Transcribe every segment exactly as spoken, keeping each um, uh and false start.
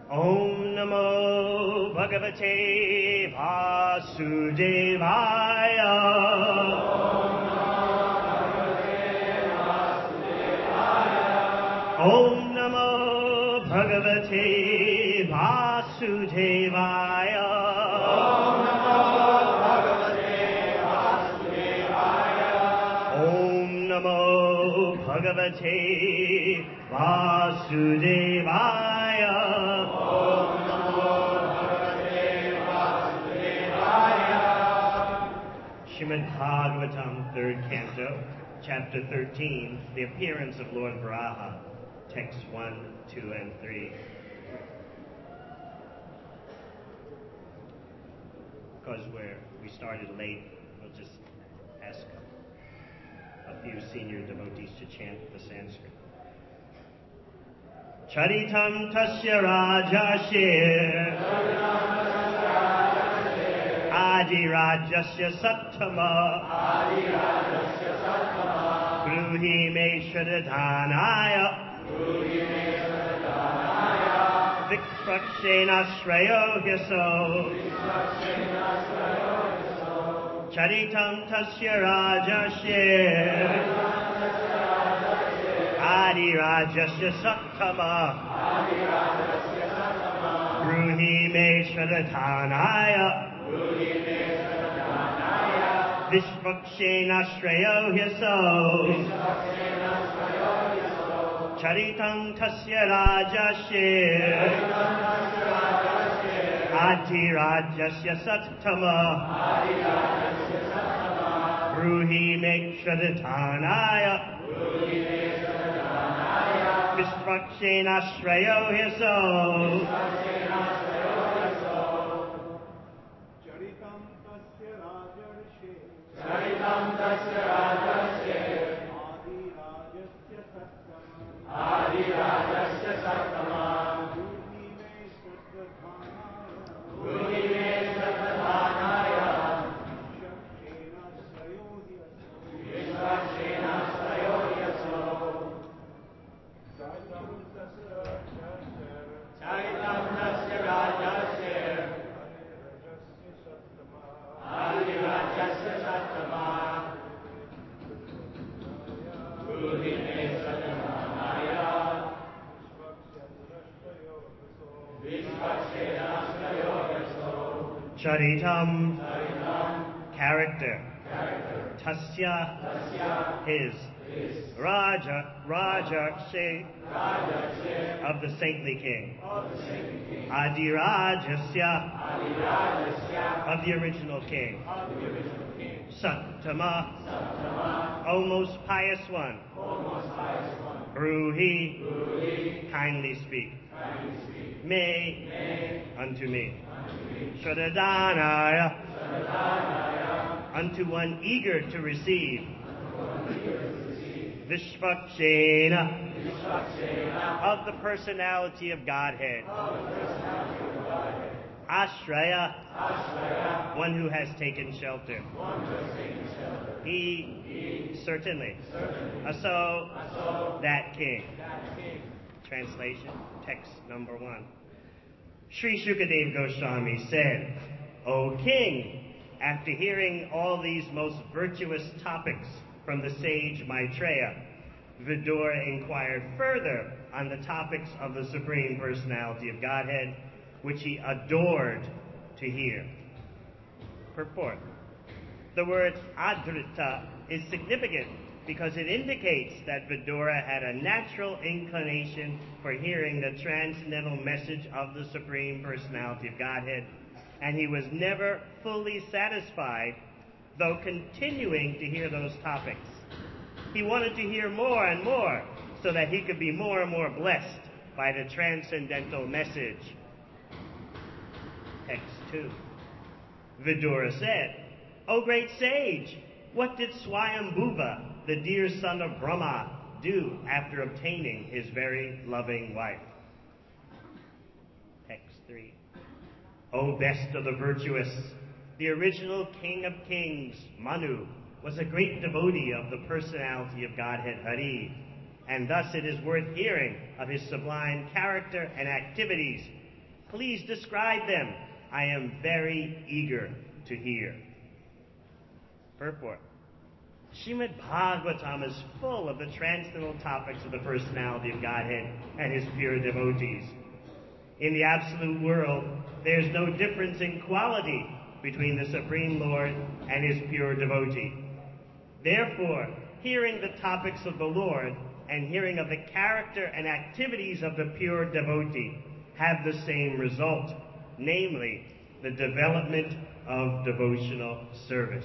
Om Namo Bhagavate Vasudevaya. Om Namo Bhagavate Vasudevaya. Om Namo Bhagavate Vasudevaya. Srimad Bhagavatam, third canto, chapter thirteen, the appearance of Lord Varaha, texts one, two, and three. Because we're, we started late, we'll just ask a few senior devotees to chant the Sanskrit. Charitam tasya rajashir Adi Rajasya Sattama Bruhi Me Shradhanaya Vikshrakshena Shrayo Hyaso Charitam Tasya Rajashir Adi Rajasya Sattama Bruhi Me Shradhanaya Vishvakshena Shrayo Hyaso Charitam Tasya Rajashir Adi Rajasya Sattama Bruhi Me Shradhanaya Vishvakshena Shrayo Hyaso Charitam tasya rajashir Adi rajasya sattama Bruhi me shradhanaya Vishvakshena shrayo hyaso Charitam tasya rajashir Adi rajasya sattama Bruhi me shradhanaya Vishvakshena shrayo hyaso Charitam, Charitam character, character Tasya, Tasya his, his Raja, Raja, she, Rajashir of the saintly king, of the saintly king Adi Rajasya, Adi rajasya of the original king, of the original king Sattama, Sattama O most pious one, O most highest one Bruhi, Bruhi kindly speak, kindly speak me, May unto me, unto me Shradhanaya, Shradhanaya unto one eager to receive, one eager to receive Vishvakshena, Vishvakshena of the personality of Godhead, of the personality of Godhead Ashraya, Ashraya one who has taken shelter, one who has taken shelter he, He certainly, certainly Aso, Aso that king. that king Translation, text number one. Sri Shukadev Goswami said, O king, after hearing all these most virtuous topics from the sage Maitreya, Vidura inquired further on the topics of the Supreme Personality of Godhead, which he adored to hear. Purport. The word adrita is significant because it indicates that Vidura had a natural inclination for hearing the transcendental message of the Supreme Personality of Godhead, and he was never fully satisfied, though continuing to hear those topics. He wanted to hear more and more, so that he could be more and more blessed by the transcendental message. Text two. Vidura said, O great sage, what did Swayambhuva, the dear son of Brahma, do after obtaining his very loving wife? Text three. O best of the virtuous, the original king of kings, Manu, was a great devotee of the personality of Godhead Hari, and thus it is worth hearing of his sublime character and activities, Please describe them. I am very eager to hear. Purport. Srimad Bhagavatam is full of the transcendental topics of the personality of Godhead and his pure devotees. In the absolute world, there is no difference in quality between the Supreme Lord and his pure devotee. Therefore, hearing the topics of the Lord and hearing of the character and activities of the pure devotee have the same result, namely, the development of devotional service.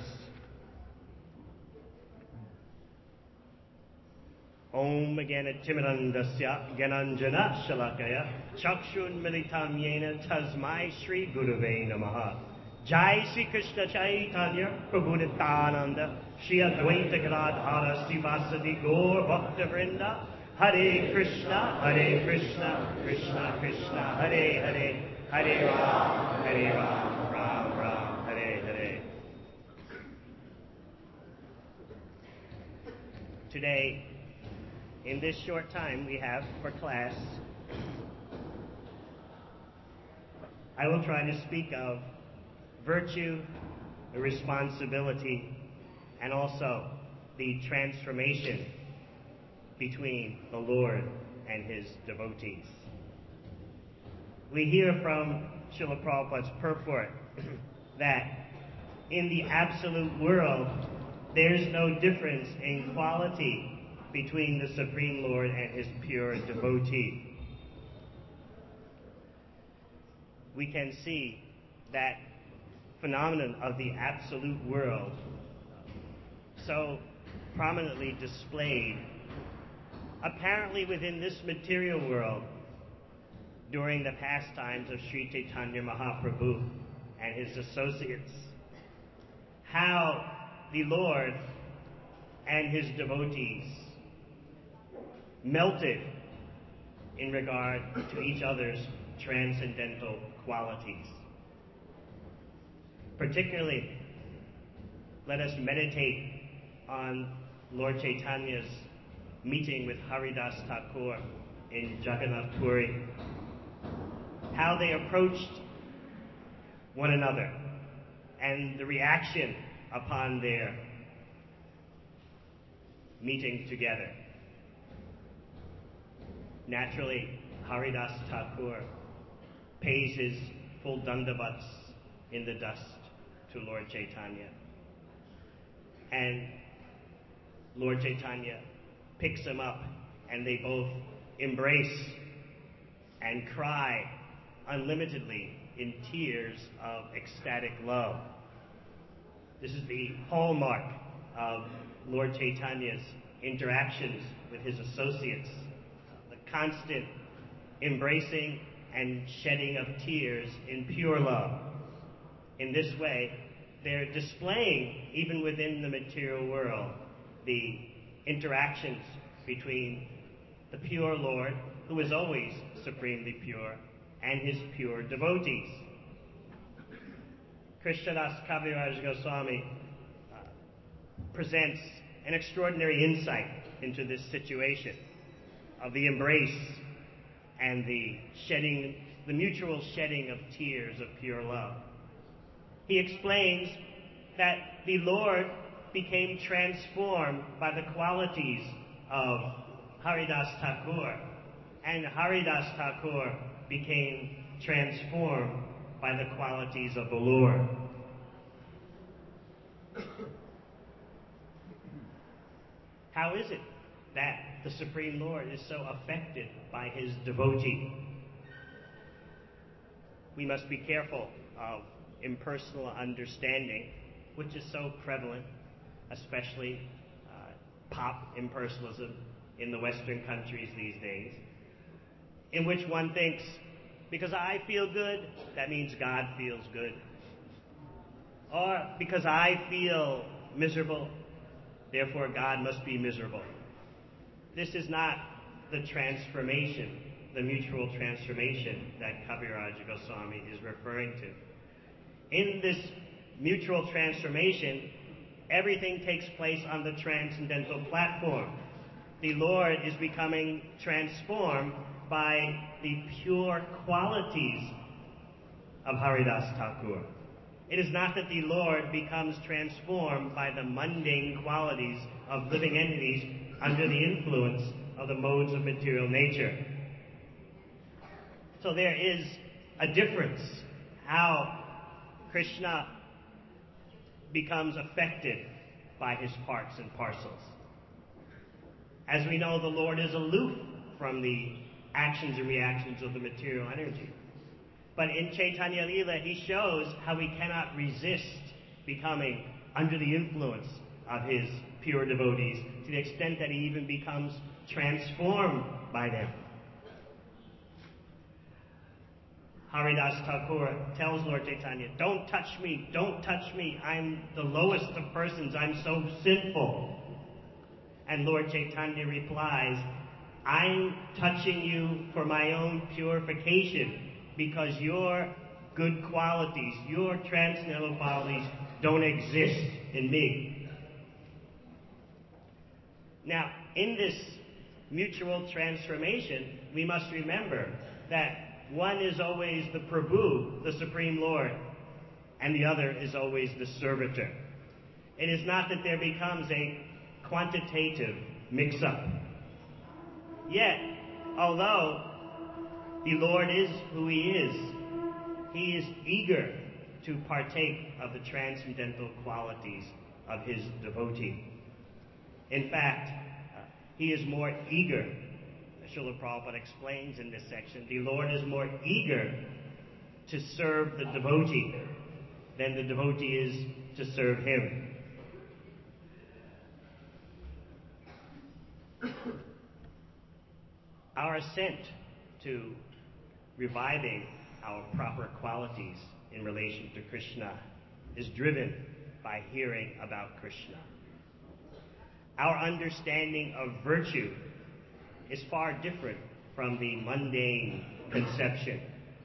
Om Gana Timirandasya Gananjana Shalakaya Chakshun Militam Yena Tasmai Shri Gurave Namaha. Jai Sri Krishna Chaitanya Prabhu Nityananda Shri Advaita Gadadhara Sivasadi Gaur Bhakta Vrinda. Hare Krishna, Hare Krishna, Krishna Krishna, Hare Hare, Hare Ram, Hare Ram, Ram Ram, Hare Hare. Today, in this short time we have for class, I will try to speak of virtue, the responsibility, and also the transformation between the Lord and his devotees. We hear from Srila Prabhupada's purport that in the absolute world, there's no difference in quality between the Supreme Lord and his pure devotee. We can see that phenomenon of the absolute world so prominently displayed apparently within this material world during the pastimes of Sri Chaitanya Mahaprabhu and his associates. How the Lord and his devotees melted in regard to each other's transcendental qualities. Particularly, let us meditate on Lord Chaitanya's meeting with Haridas Thakur in Jagannath Puri. How they approached one another and the reaction upon their meeting together. Naturally, Haridas Thakur pays his full dandavats in the dust to Lord Chaitanya. And Lord Chaitanya picks him up, and they both embrace and cry unlimitedly in tears of ecstatic love. This is the hallmark of Lord Chaitanya's interactions with his associates, the constant embracing and shedding of tears in pure love. In this way, they're displaying, even within the material world, the interactions between the pure Lord, who is always supremely pure, and his pure devotees. Krishnadas Kaviraj Goswami uh, presents an extraordinary insight into this situation of the embrace and the shedding, the mutual shedding of tears of pure love. He explains that the Lord became transformed by the qualities of Haridas Thakur, and Haridas Thakur became transformed by the qualities of the Lord. How is it that the Supreme Lord is so affected by his devotee? We must be careful of impersonal understanding, which is so prevalent, especially uh, pop impersonalism in the Western countries these days, in which one thinks, because I feel good, that means God feels good. Or because I feel miserable, therefore God must be miserable. This is not the transformation, the mutual transformation that Kaviraj Goswami is referring to. In this mutual transformation, everything takes place on the transcendental platform. The Lord is becoming transformed by the pure qualities of Haridas Thakur. It is not that the Lord becomes transformed by the mundane qualities of living entities under the influence of the modes of material nature. So there is a difference how Krishna becomes affected by his parts and parcels. As we know, the Lord is aloof from the actions and reactions of the material energy. But in Chaitanya Lila, he shows how we cannot resist becoming under the influence of his pure devotees, to the extent that he even becomes transformed by them. Haridas Thakur tells Lord Chaitanya, "Don't touch me, don't touch me, I'm the lowest of persons, I'm so sinful." And Lord Chaitanya replies, "I'm touching you for my own purification, because your good qualities, your transcendental qualities, don't exist in me." Now, in this mutual transformation, we must remember that one is always the Prabhu, the Supreme Lord, and the other is always the servitor. It is not that there becomes a quantitative mix-up. Yet, although the Lord is who he is, he is eager to partake of the transcendental qualities of his devotee. In fact, uh, he is more eager. Srila Prabhupada explains in this section, the Lord is more eager to serve the devotee than the devotee is to serve him. Our ascent to reviving our proper qualities in relation to Krishna is driven by hearing about Krishna. Our understanding of virtue is far different from the mundane conception.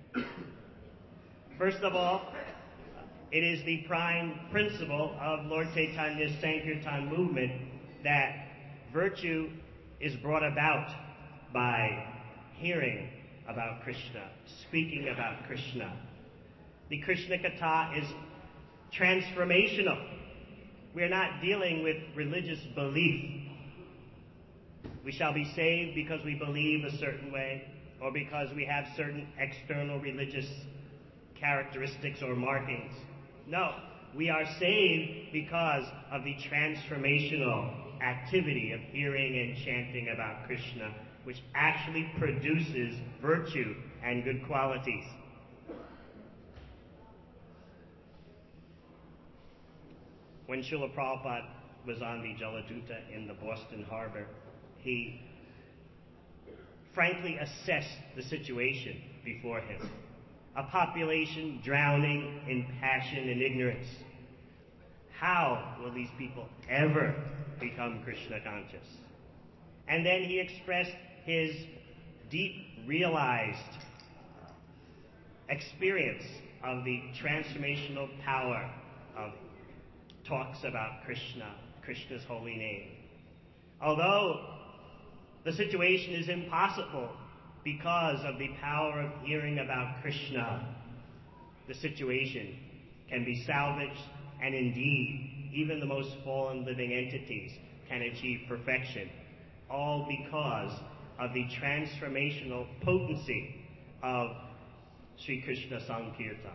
First of all, it is the prime principle of Lord Chaitanya's Sankirtan movement that virtue is brought about by hearing about Krishna, speaking about Krishna. The Krishna Katha is transformational. We are not dealing with religious belief. We shall be saved because we believe a certain way, or because we have certain external religious characteristics or markings. No, we are saved because of the transformational activity of hearing and chanting about Krishna, which actually produces virtue and good qualities. When Srila Prabhupada was on the Jaladuta in the Boston Harbor, he frankly assessed the situation before him. A population drowning in passion and ignorance. How will these people ever become Krishna conscious? And then he expressed his deep realized experience of the transformational power of talks about Krishna, Krishna's holy name. Although the situation is impossible because of the power of hearing about Krishna, the situation can be salvaged, and indeed, even the most fallen living entities can achieve perfection, all because of the transformational potency of Sri Krishna Sankirtan.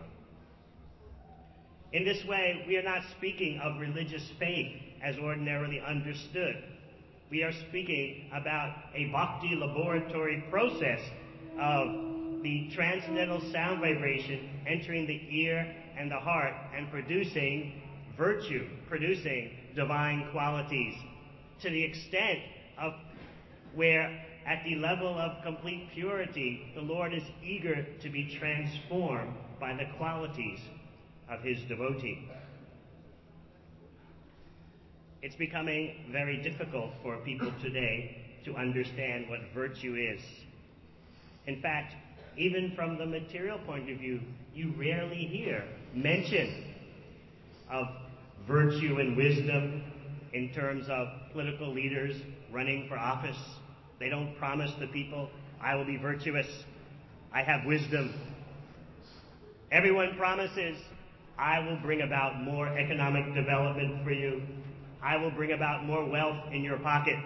In this way, we are not speaking of religious faith as ordinarily understood. We are speaking about a bhakti laboratory process of the transcendental sound vibration entering the ear and the heart and producing virtue, producing divine qualities, to the extent of where at the level of complete purity, the Lord is eager to be transformed by the qualities of his devotee. It's becoming very difficult for people today to understand what virtue is. In fact, even from the material point of view, you rarely hear mention of virtue and wisdom in terms of political leaders running for office. They don't promise the people, I will be virtuous, I have wisdom. Everyone promises, I will bring about more economic development for you. I will bring about more wealth in your pocket.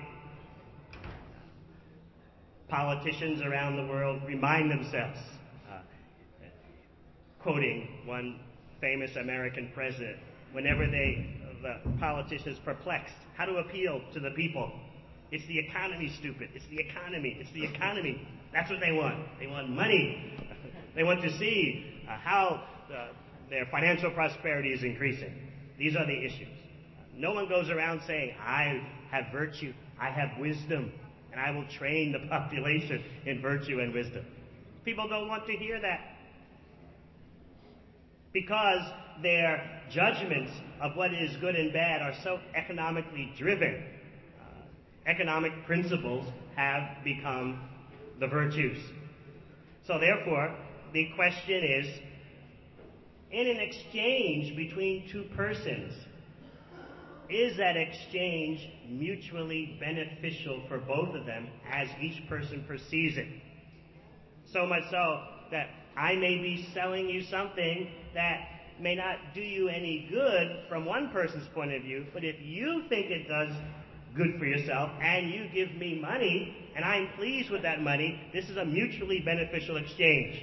Politicians around the world remind themselves, uh, quoting one famous American president, whenever they, the politicians perplexed how to appeal to the people. It's the economy, stupid. It's the economy. It's the economy. That's what they want. They want money. They want to see uh, how uh, their financial prosperity is increasing. These are the issues. No one goes around saying, I have virtue, I have wisdom, and I will train the population in virtue and wisdom. People don't want to hear that, because their judgments of what is good and bad are so economically driven. Uh, economic principles have become the virtues. So therefore, the question is, in an exchange between two persons, is that exchange mutually beneficial for both of them as each person perceives it? So much so that I may be selling you something that may not do you any good from one person's point of view, but if you think it does good for yourself and you give me money and I'm pleased with that money, this is a mutually beneficial exchange.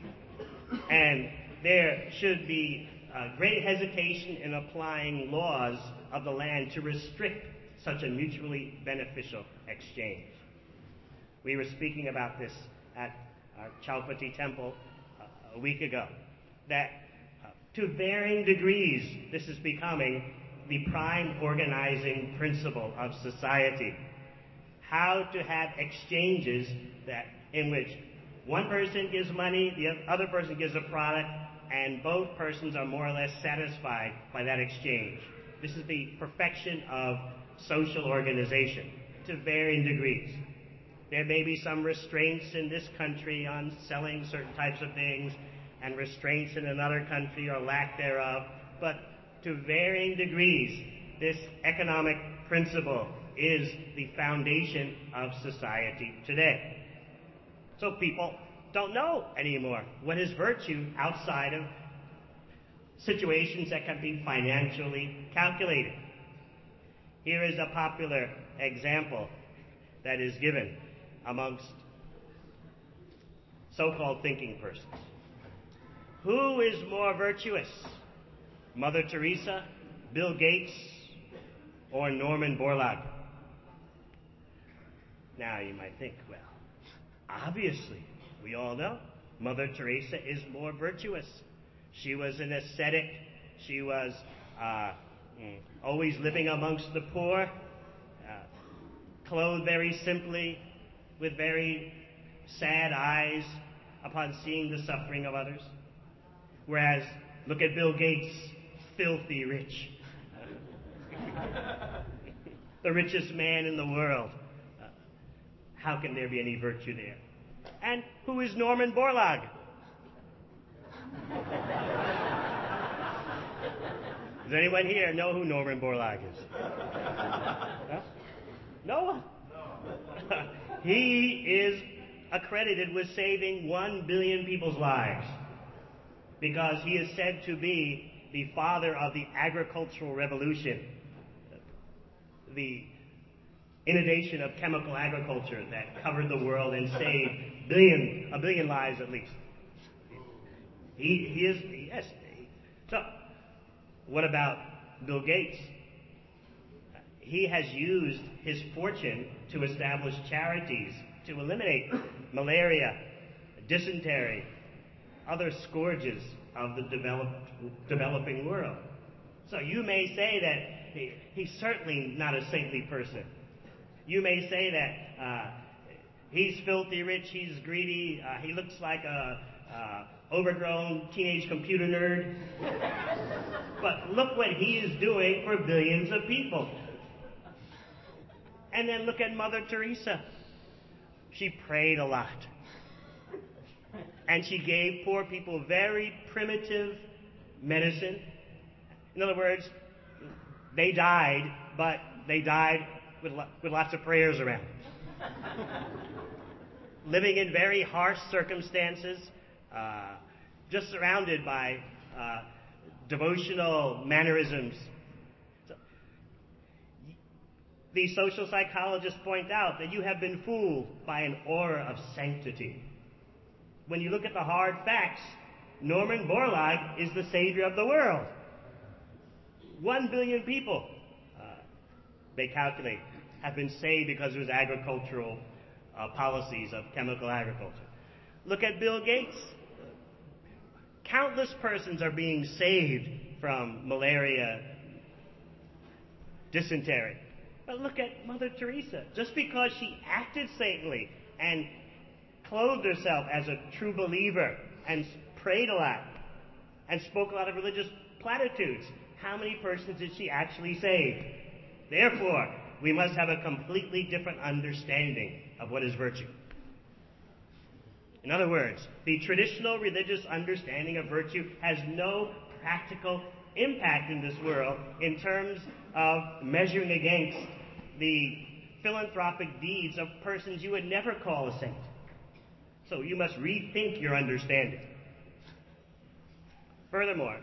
And there should be uh, great hesitation in applying laws of the land to restrict such a mutually beneficial exchange. We were speaking about this at our Chowpatty temple uh, a week ago, that uh, to varying degrees this is becoming the prime organizing principle of society. How to have exchanges that in which one person gives money, the other person gives a product, and both persons are more or less satisfied by that exchange. This is the perfection of social organization to varying degrees. There may be some restraints in this country on selling certain types of things, and restraints in another country or lack thereof, but to varying degrees, this economic principle is the foundation of society today. So people don't know anymore what is virtue outside of situations that can be financially calculated. Here is a popular example that is given amongst so-called thinking persons. Who is more virtuous, Mother Teresa, Bill Gates, or Norman Borlaug? Now you might think, well, obviously, we all know Mother Teresa is more virtuous. She was an ascetic. She was uh, always living amongst the poor, uh, clothed very simply, with very sad eyes upon seeing the suffering of others. Whereas, look at Bill Gates, filthy rich. The richest man in the world. Uh, how can there be any virtue there? And who is Norman Borlaug? Does anyone here know who Norman Borlaug is? Huh? No one? He is accredited with saving one billion people's lives because he is said to be the father of the agricultural revolution, the inundation of chemical agriculture that covered the world and saved billion, a billion lives at least. He, he is, yes. So, what about Bill Gates? He has used his fortune to establish charities to eliminate malaria, dysentery, other scourges of the developed, developing world. So you may say that he, he's certainly not a saintly person. You may say that uh, he's filthy rich, he's greedy, uh, he looks like a uh, overgrown teenage computer nerd. But look what he is doing for billions of people. And then look at Mother Teresa. She prayed a lot. And she gave poor people very primitive medicine. In other words, they died, but they died with, lo- with lots of prayers around. Living in very harsh circumstances, uh, just surrounded by uh, devotional mannerisms. So, the social psychologists point out that you have been fooled by an aura of sanctity. When you look at the hard facts, Norman Borlaug is the savior of the world. One billion people, uh, they calculate, have been saved because of his agricultural uh, policies of chemical agriculture. Look at Bill Gates. Countless persons are being saved from malaria, dysentery. But look at Mother Teresa. Just because she acted saintly and clothed herself as a true believer and prayed a lot and spoke a lot of religious platitudes, how many persons did she actually save? Therefore, we must have a completely different understanding of what is virtue. In other words, the traditional religious understanding of virtue has no practical impact in this world in terms of measuring against the philanthropic deeds of persons you would never call a saint. So you must rethink your understanding. Furthermore,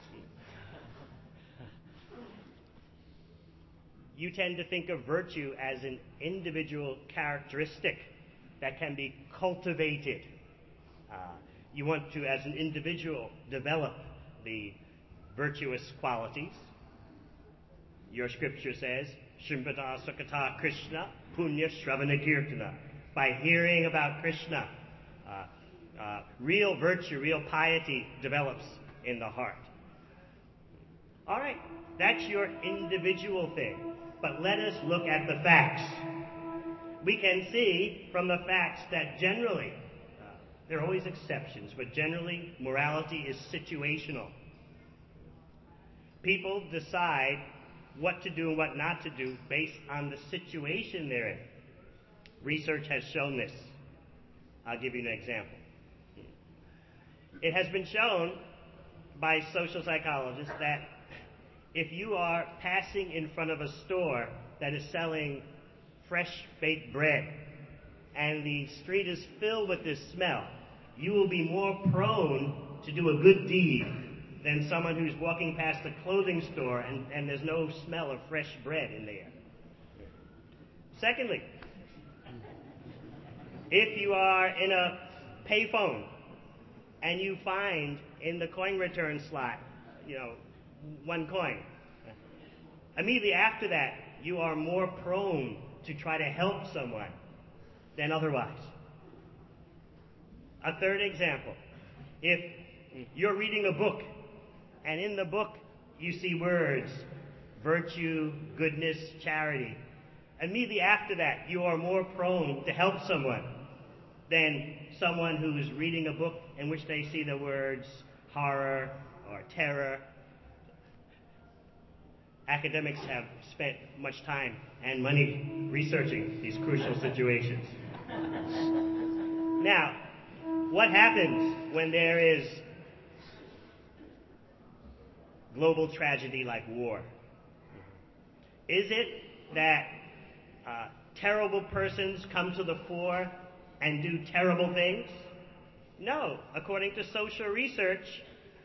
you tend to think of virtue as an individual characteristic that can be cultivated. Uh, you want to, as an individual, develop the virtuous qualities. Your scripture says, Shrimpata Sukata Krishna Punya Shravana Kirtana. By hearing about Krishna, uh, uh, real virtue, real piety develops in the heart. All right, that's your individual thing. But let us look at the facts. We can see from the facts that generally, uh, there are always exceptions, but generally morality is situational. People decide what to do and what not to do based on the situation they're in. Research has shown this. I'll give you an example. It has been shown by social psychologists that if you are passing in front of a store that is selling fresh baked bread and the street is filled with this smell, you will be more prone to do a good deed than someone who's walking past a clothing store and, and there's no smell of fresh bread in there. Secondly, if you are in a payphone and you find in the coin return slot, you know, one coin, immediately after that, you are more prone to try to help someone than otherwise. A third example, if you're reading a book and in the book you see words, virtue, goodness, charity, immediately after that you are more prone to help someone than someone who is reading a book in which they see the words horror or terror. Academics have spent much time and money researching these crucial situations. Now, what happens when there is global tragedy like war? Is it that uh, terrible persons come to the fore and do terrible things? No. According to social research,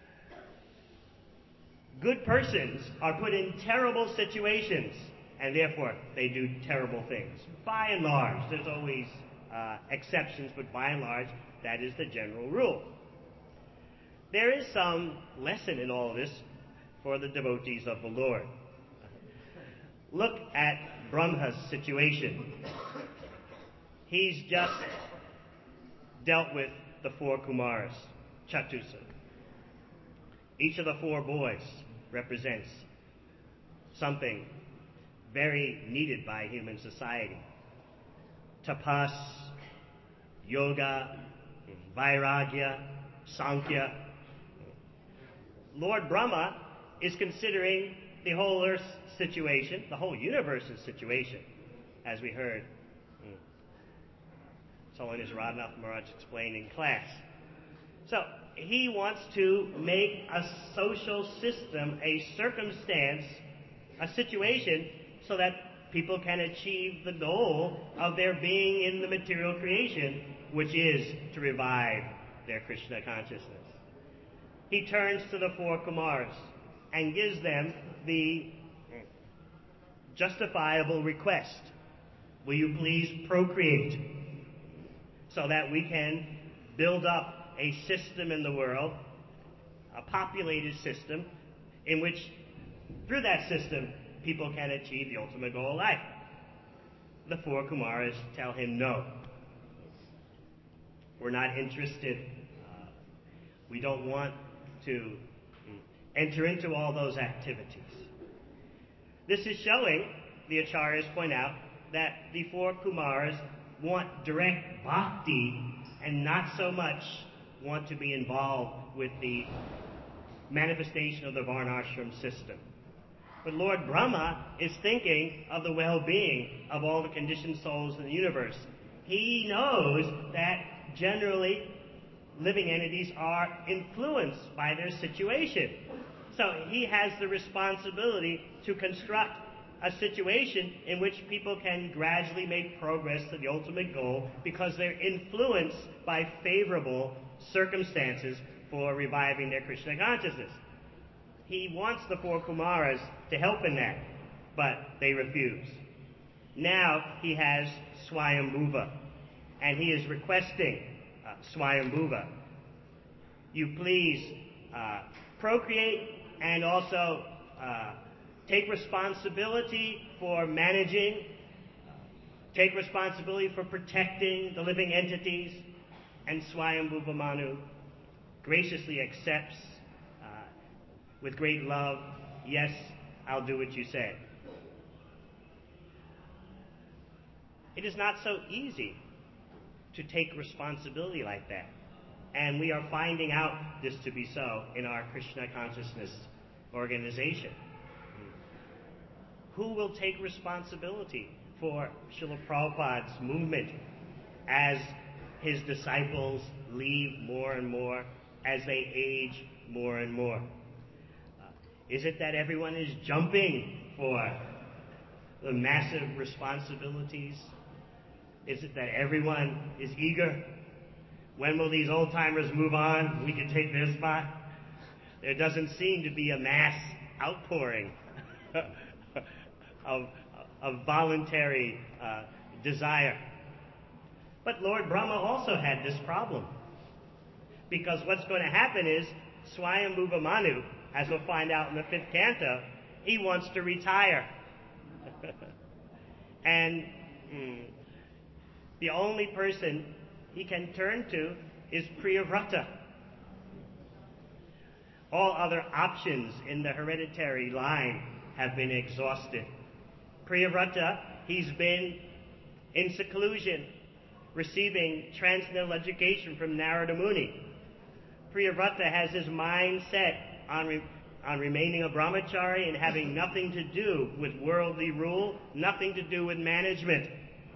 good persons are put in terrible situations, and therefore they do terrible things. By and large, there's always uh, exceptions, but by and large, that is the general rule. There is some lesson in all of this for the devotees of the Lord. Look at Brahma's situation. He's just dealt with the four Kumaras, Chatusa. Each of the four boys represents something very needed by human society. Tapas, yoga, vairagya, sankhya. Lord Brahma is considering the whole Earth's situation, the whole universe's situation, as we heard His Holiness Radhanath Maharaj explained in class. So, he wants to make a social system, a circumstance, a situation, so that people can achieve the goal of their being in the material creation, which is to revive their Krishna consciousness. he turns to the four Kumaras and gives them the justifiable request. Will you please procreate so that we can build up a system in the world, a populated system, in which, through that system, people can achieve the ultimate goal of life? The four Kumaras tell him no. We're not interested. Uh, we don't want to enter into all those activities. This is showing, the Acharyas point out, that the four Kumaras want direct bhakti and not so much want to be involved with the manifestation of the Varnashram system. But Lord Brahma is thinking of the well-being of all the conditioned souls in the universe. He knows that generally living entities are influenced by their situation. So he has the responsibility to construct a situation in which people can gradually make progress to the ultimate goal because they're influenced by favorable circumstances for reviving their Krishna consciousness. He wants the four Kumaras to help in that, but they refuse. Now he has Swayambhuva, and he is requesting uh, Swayambhuva, you please uh, procreate and also uh, take responsibility for managing, uh, take responsibility for protecting the living entities. And Swayambhuva Manu graciously accepts uh, with great love, yes, I'll do what you say. It is not so easy to take responsibility like that. And we are finding out this to be so in our Krishna consciousness organization. Who will take responsibility for Srila Prabhupada's movement as his disciples leave more and more, as they age more and more? Uh, is it that everyone is jumping for the massive responsibilities? Is it that everyone is eager? When will these old-timers move on? We can take their spot. There doesn't seem to be a mass outpouring of, of voluntary uh, desire. But Lord Brahma also had this problem. Because what's going to happen is Swayambhuva Manu, as we'll find out in the fifth canto, he wants to retire. and mm, the only person he can turn to is Priyavrata. All other options in the hereditary line have been exhausted. Priyavrata, he's been in seclusion, receiving transcendental education from Narada Muni. Priyavrata has his mind set on, re- on remaining a brahmachari and having nothing to do with worldly rule, nothing to do with management.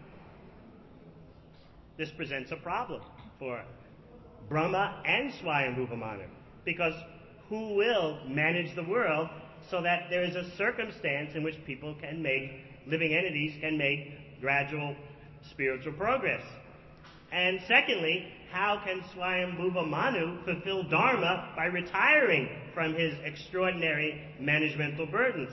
This presents a problem for Brahma and Swayambhuva Manu, because who will manage the world so that there is a circumstance in which people can make, living entities can make gradual spiritual progress? And secondly, how can Swayambhuva Manu fulfill Dharma by retiring from his extraordinary managemental burdens?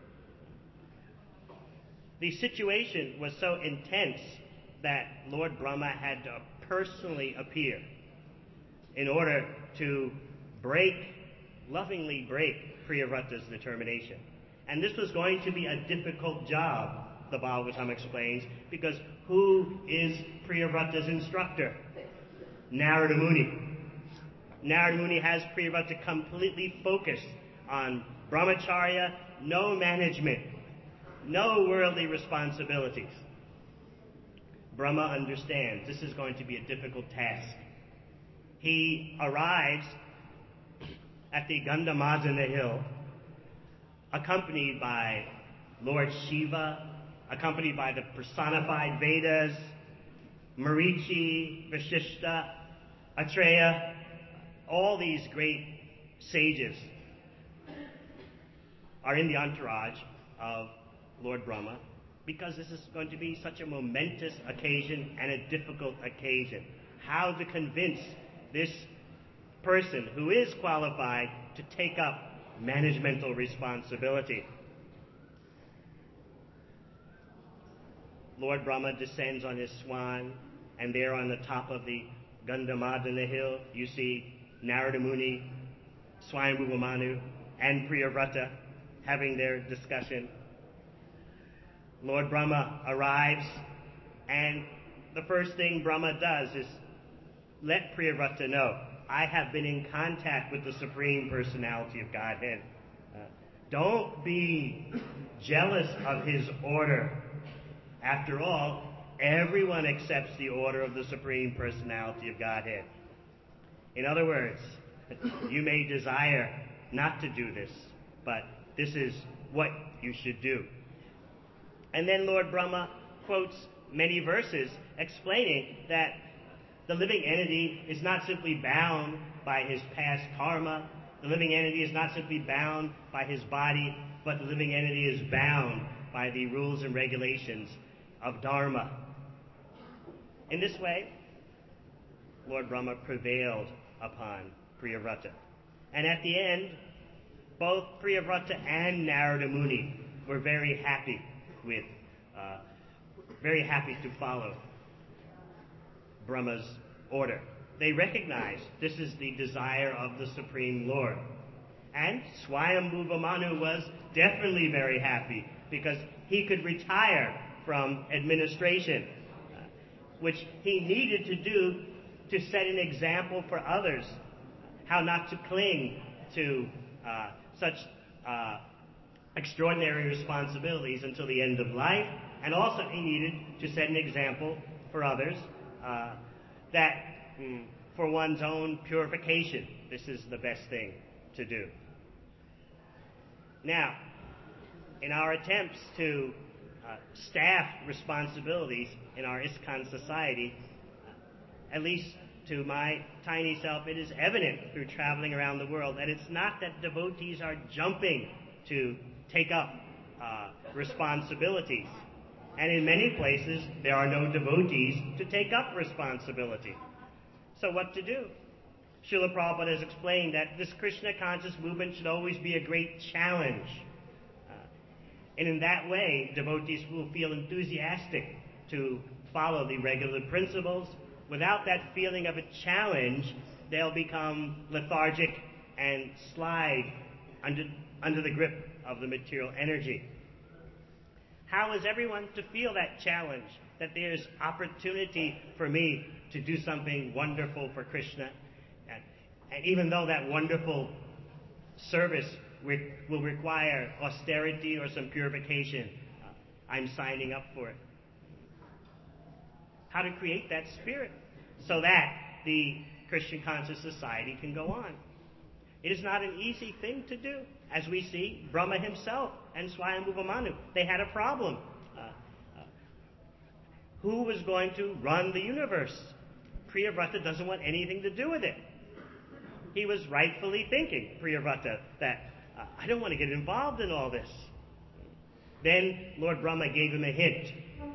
The situation was so intense that Lord Brahma had to personally appear in order to break, lovingly break Priyavrata's determination. And this was going to be a difficult job, the Bhagavatam explains, because who is Priyavrata's instructor? Narada Muni. Narada Muni has Priyavrata completely focused on brahmacharya, no management, no worldly responsibilities. Brahma understands this is going to be a difficult task. He arrives at the Gandhamadana hill, accompanied by Lord Shiva, accompanied by the personified Vedas, Marichi, Vashishta, Atreya, all these great sages are in the entourage of Lord Brahma, because this is going to be such a momentous occasion and a difficult occasion. How to convince this person who is qualified to take up managemental responsibility. Lord Brahma descends on his swan, and there on the top of the Gandhamadana hill, you see Narada Muni, Swayambhuva Manu, and Priyavrata having their discussion. Lord Brahma arrives, and the first thing Brahma does is let Priyavrata know, I have been in contact with the Supreme Personality of Godhead. Uh, don't be jealous of his order. After all, everyone accepts the order of the Supreme Personality of Godhead. In other words, you may desire not to do this, but this is what you should do. And then Lord Brahma quotes many verses explaining that the living entity is not simply bound by his past karma. The living entity is not simply bound by his body, but the living entity is bound by the rules and regulations of Dharma. In this way, Lord Brahma prevailed upon Priyavrata. And at the end, both Priyavrata and Narada Muni were very happy with, uh, very happy to follow Brahma's order. They recognized this is the desire of the Supreme Lord. And Swayambhuva Manu was definitely very happy because he could retire from administration, uh, which he needed to do to set an example for others, how not to cling to uh, such uh, extraordinary responsibilities until the end of life. And also he needed to set an example for others uh, that mm, for one's own purification, this is the best thing to do. Now, in our attempts to uh, staff responsibilities in our ISKCON society, uh, at least to my tiny self, it is evident through traveling around the world that it's not that devotees are jumping to take up uh, responsibilities. And in many places, there are no devotees to take up responsibility. So what to do? Srila Prabhupada has explained that this Krishna conscious movement should always be a great challenge. Uh, and in that way, devotees will feel enthusiastic to follow the regular principles. Without that feeling of a challenge, they'll become lethargic and slide under, under the grip of the material energy. How is everyone to feel that challenge, that there's opportunity for me to do something wonderful for Krishna? And, and even though that wonderful service re- will require austerity or some purification, uh, I'm signing up for it. How to create that spirit so that the Christian conscious society can go on. It is not an easy thing to do. As we see, Brahma himself and Swayambhuva Manu, they had a problem. Uh, uh, who was going to run the universe? Priyavrata doesn't want anything to do with it. He was rightfully thinking, Priyavrata, that uh, I don't want to get involved in all this. Then Lord Brahma gave him a hint.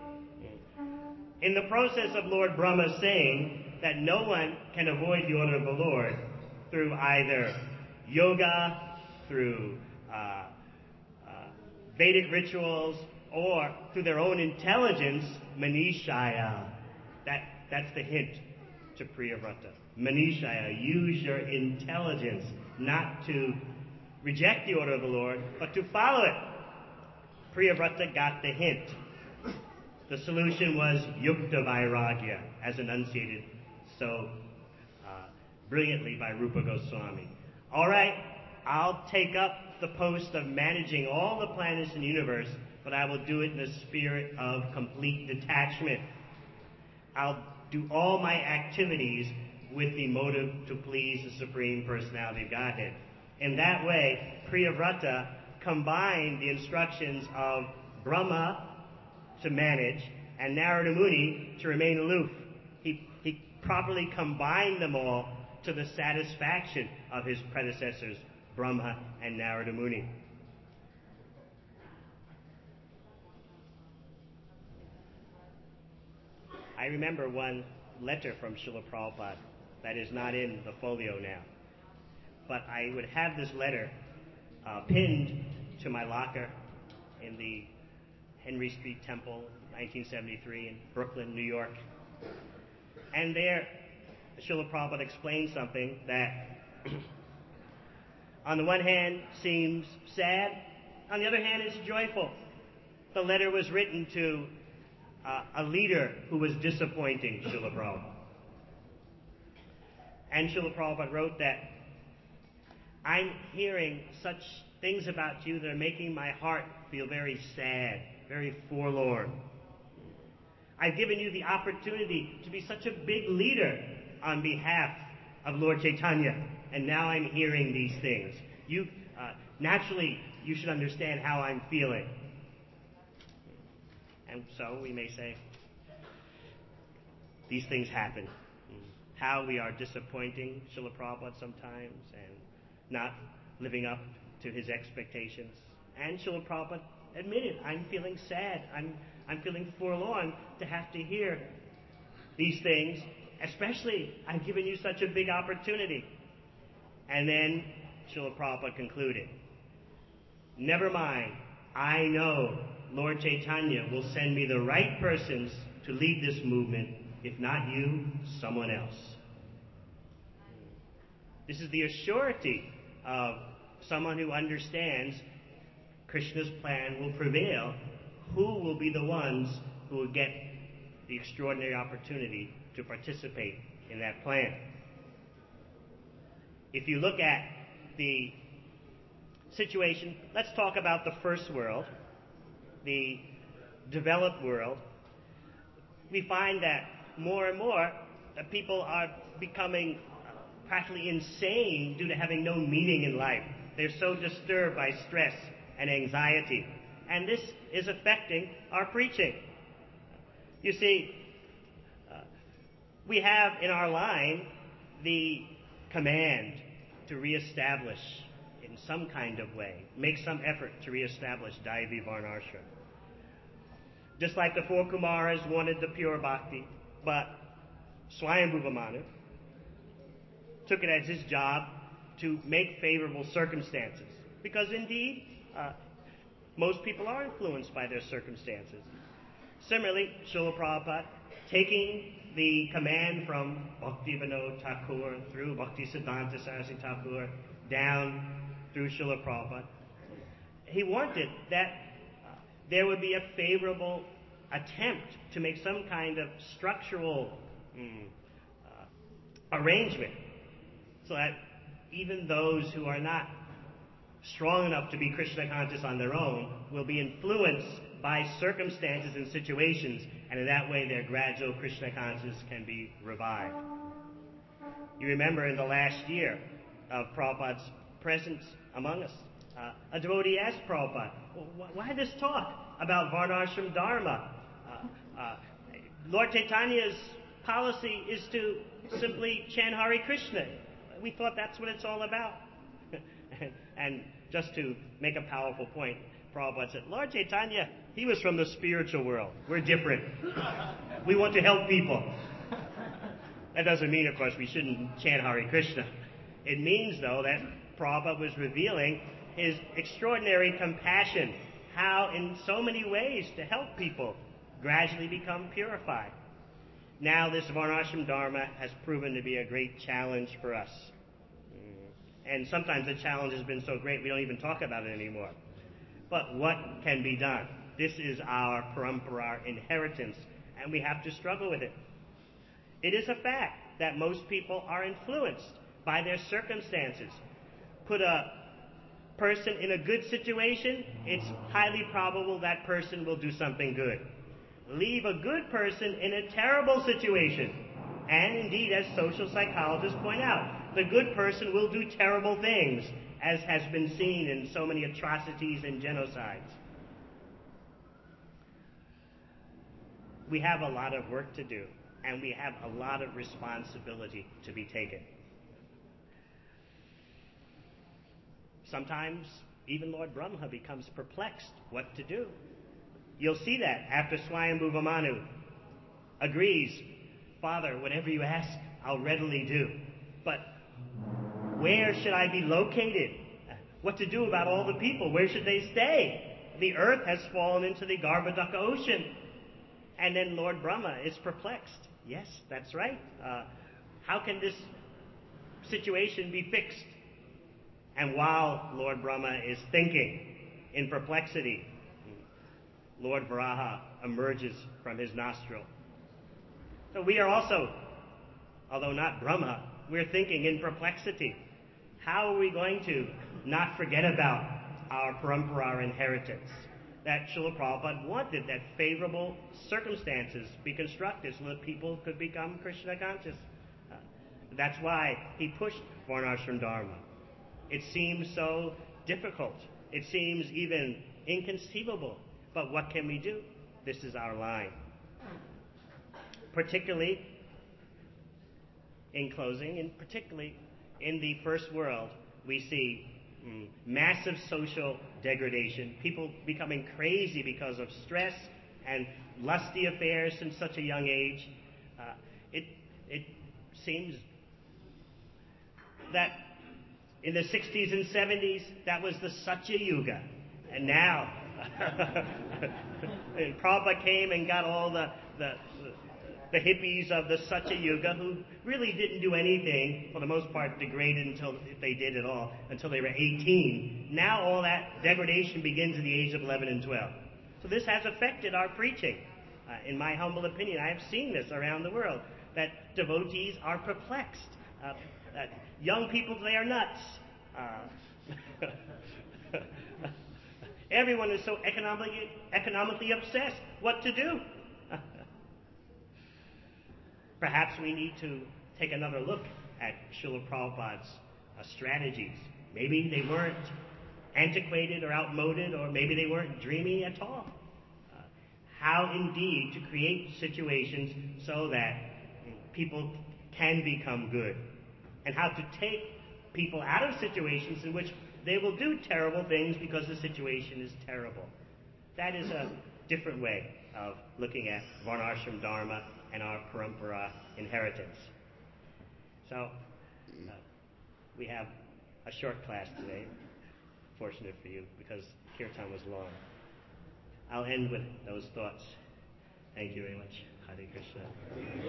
In the process of Lord Brahma saying that no one can avoid the order of the Lord through either yoga, through uh, uh, Vedic rituals, or through their own intelligence, Manishaya. That, that's the hint to Priyavrata. Manishaya, use your intelligence not to reject the order of the Lord, but to follow it. Priyavrata got the hint. The solution was Yukta Vairagya, as enunciated so uh, brilliantly by Rupa Goswami. All right, I'll take up the post of managing all the planets in the universe, but I will do it in a spirit of complete detachment. I'll do all my activities with the motive to please the Supreme Personality of Godhead. In that way, Priyavrata combined the instructions of Brahma to manage and Narada Muni to remain aloof. He, he properly combined them all to the satisfaction of his predecessors, Brahma and Narada Muni. I remember one letter from Srila Prabhupada that is not in the folio now. but I would have this letter uh, pinned to my locker in the Henry Street Temple, nineteen seventy-three, in Brooklyn, New York. And there, Srila Prabhupada explained something that, on the one hand, seems sad, on the other hand, it's joyful. The letter was written to uh, a leader who was disappointing Srila Prabhupada. And Srila Prabhupada wrote that, I'm hearing such things about you that are making my heart feel very sad, very forlorn. I've given you the opportunity to be such a big leader on behalf of Lord Chaitanya, and now I'm hearing these things. You, uh, naturally, you should understand how I'm feeling. And so we may say, these things happen. How we are disappointing Srila Prabhupada sometimes and not living up to his expectations. And Srila Prabhupada admitted, I'm feeling sad. I'm, I'm feeling forlorn to have to hear these things, especially I've given you such a big opportunity. And then Srila Prabhupada concluded, never mind, I know Lord Chaitanya will send me the right persons to lead this movement. If not you, someone else. This is the assurity of someone who understands Krishna's plan will prevail. Who will be the ones who will get the extraordinary opportunity to participate in that plan? If you look at the situation, let's talk about the first world, the developed world. We find that more and more uh, people are becoming uh, practically insane due to having no meaning in life. They're so disturbed by stress and anxiety. And this is affecting our preaching. You see, uh, we have in our line the command to reestablish in some kind of way, make some effort to reestablish Daivi Varnashram. Just like the four Kumaras wanted the pure bhakti, but Swayambhuva Manu took it as his job to make favorable circumstances. Because indeed, uh, most people are influenced by their circumstances. Similarly, Srila Prabhupada, taking the command from Bhaktivinoda Thakur through Bhakti Siddhanta Saraswati Thakur down through Srila Prabhupada, he wanted that uh, there would be a favorable attempt to make some kind of structural mm, uh, arrangement so that even those who are not strong enough to be Krishna conscious on their own will be influenced by circumstances and situations, and in that way their gradual Krishna consciousness can be revived. You remember in the last year of Prabhupada's presence among us, uh, a devotee asked Prabhupada, well, why this talk about Varnashram Dharma? Uh, uh, Lord Chaitanya's policy is to simply chant Hare Krishna. We thought that's what it's all about. And just to make a powerful point, Prabhupada said, Lord Chaitanya, he was from the spiritual world. We're different. We want to help people. That doesn't mean, of course, we shouldn't chant Hare Krishna. It means, though, that Prabhupada was revealing his extraordinary compassion, how in so many ways to help people gradually become purified. Now this Varnashram Dharma has proven to be a great challenge for us. And sometimes the challenge has been so great we don't even talk about it anymore. But what can be done? This is our parampara, our inheritance, and we have to struggle with it. It is a fact that most people are influenced by their circumstances. Put a person in a good situation, it's highly probable that person will do something good. Leave a good person in a terrible situation, and indeed, as social psychologists point out, the good person will do terrible things, as has been seen in so many atrocities and genocides. We have a lot of work to do, and we have a lot of responsibility to be taken. Sometimes even Lord Brahma becomes perplexed what to do. You'll see that after Swayambhuva Manu agrees, Father, whatever you ask, I'll readily do. But Where should I be located? What to do about all the people? Where should they stay? The earth has fallen into the Garbhodaka ocean. And then Lord Brahma is perplexed. Yes, that's right. Uh, how can this situation be fixed? And while Lord Brahma is thinking in perplexity, Lord Varaha emerges from his nostril. So we are also, although not Brahma, we're thinking in perplexity. How are we going to not forget about our parampara, our inheritance? That Srila Prabhupada wanted, that favorable circumstances be constructed so that people could become Krishna conscious. Uh, that's why he pushed Varnashram Dharma. It seems so difficult. It seems even inconceivable. But what can we do? This is our line. Particularly, in closing, and particularly in the first world, we see mm, massive social degradation, people becoming crazy because of stress and lusty affairs in such a young age. Uh, it, it seems that in the sixties and seventies, that was the Satya Yuga. And now, and Prabhupada came and got all the, the, the hippies of the Satya Yuga who really didn't do anything, for the most part degraded until, if they did at all, until they were eighteen. Now all that degradation begins at the age of eleven and twelve. So this has affected our preaching. Uh, in my humble opinion, I have seen this around the world, that devotees are perplexed. Uh, that young people, they are nuts. Uh, everyone is so economically, economically obsessed. What to do? Perhaps we need to take another look at Srila Prabhupada's uh, strategies. Maybe they weren't antiquated or outmoded, or maybe they weren't dreamy at all. Uh, how indeed to create situations so that people can become good, and how to take people out of situations in which they will do terrible things because the situation is terrible. That is a different way of looking at Varnashram Dharma and our parampara inheritance. So, uh, we have a short class today. Fortunate for you, because Kirtan was long. I'll end with those thoughts. Thank you very much. Hare Krishna.